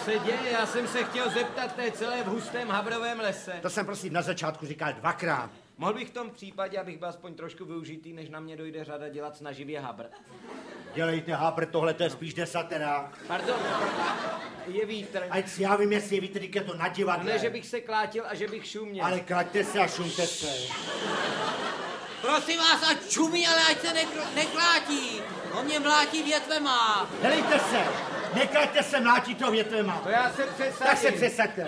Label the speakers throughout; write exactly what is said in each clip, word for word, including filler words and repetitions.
Speaker 1: se děje? Já jsem se chtěl zeptat, to je celé v hustém habrovém lese.
Speaker 2: To jsem prosím na začátku říkal dvakrát.
Speaker 1: Mohl bych v tom případě, abych byl aspoň trošku využitý, než na mě dojde řada dělat snaživě habr.
Speaker 2: Dělejte habr, tohle to je spíš desatera.
Speaker 1: Pardon, je vítr.
Speaker 2: Ať si já vím, jestli je vítr, je to na divadle.
Speaker 1: Ne, že bych se klátil a že bych šuměl.
Speaker 2: Ale klaďte se a šumte se.
Speaker 3: Prosím vás, ať čumí, ale ať se nekl- neklátí. On mě mlátí větvema.
Speaker 2: Helejte se, neklaďte se, mlátí to větvema.
Speaker 1: To já se přesadím.
Speaker 2: Tak se přesaďte.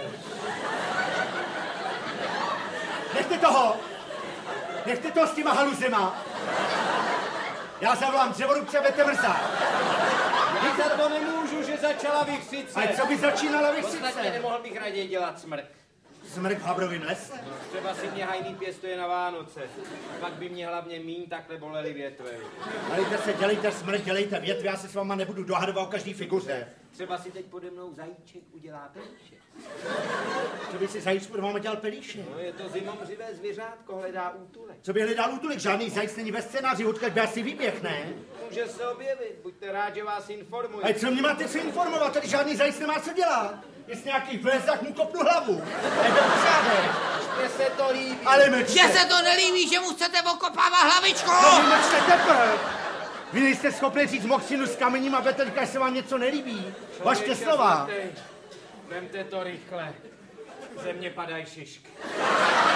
Speaker 2: Nechte toho. Nechte toho s těma haluzema. Já zavolám dřevorubce a budete mrzat.
Speaker 1: Já za to nemůžu, že začala vichřice.
Speaker 2: A co by začínala
Speaker 1: Ostatně
Speaker 2: vichřice?
Speaker 1: nemohl bych raději dělat smrt.
Speaker 2: Smrt v habrovém lese?
Speaker 1: Třeba si mě hajný pěstuje na Vánoce. Pak by mě hlavně míň takhle bolely větve.
Speaker 2: Dělejte se, dělejte smrt, dělejte větve, já se s váma nebudu dohadovat o každý figuře.
Speaker 1: Třeba si teď pode mnou zajíček udělá pelíšek.
Speaker 2: Co by si zajíc pod váma dělal pelíše?
Speaker 1: No je to zimomřivé zvěřátko, hledá útulek.
Speaker 2: Co by hledal útulek? Žádný zajíc není ve scénáři, odkud by asi vyběh, ne?
Speaker 1: Může se objevit, buďte rád, že vás informuji.
Speaker 2: A co mě máte co informovat? Tady žádný zajíc nemá co dělat. Jestli nějaký vlez, tak mu kopnu hlavu. Je to pořádek.
Speaker 1: Mně se to líbí.
Speaker 2: Ale mlčte.
Speaker 3: Že se to nelíbí, že mu chcete okopávat hlavičku.
Speaker 2: No vy mlčte teprve. Vy nejste schopni říct moxinu s kamením a budete říkat, že se vám něco nelíbí. Vašte slova.
Speaker 1: Vemte to rychle. Ze mě padají šišky.